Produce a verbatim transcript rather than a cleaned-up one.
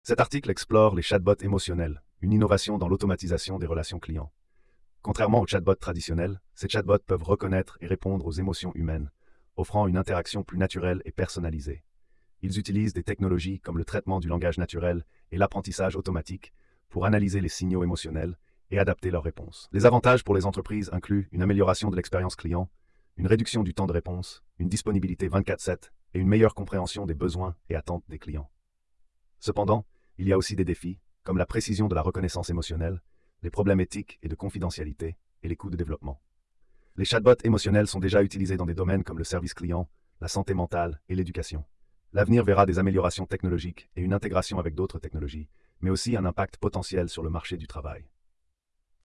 Cet article explore les chatbots émotionnels, une innovation dans l'automatisation des relations clients. Contrairement aux chatbots traditionnels, ces chatbots peuvent reconnaître et répondre aux émotions humaines, offrant une interaction plus naturelle et personnalisée. Ils utilisent des technologies comme le traitement du langage naturel et l'apprentissage automatique pour analyser les signaux émotionnels et adapter leurs réponses. Les avantages pour les entreprises incluent une amélioration de l'expérience client, une réduction du temps de réponse, une disponibilité vingt-quatre sept et une meilleure compréhension des besoins et attentes des clients. Cependant, il y a aussi des défis, comme la précision de la reconnaissance émotionnelle, les problèmes éthiques et de confidentialité, et les coûts de développement. Les chatbots émotionnels sont déjà utilisés dans des domaines comme le service client, la santé mentale et l'éducation. L'avenir verra des améliorations technologiques et une intégration avec d'autres technologies, mais aussi un impact potentiel sur le marché du travail.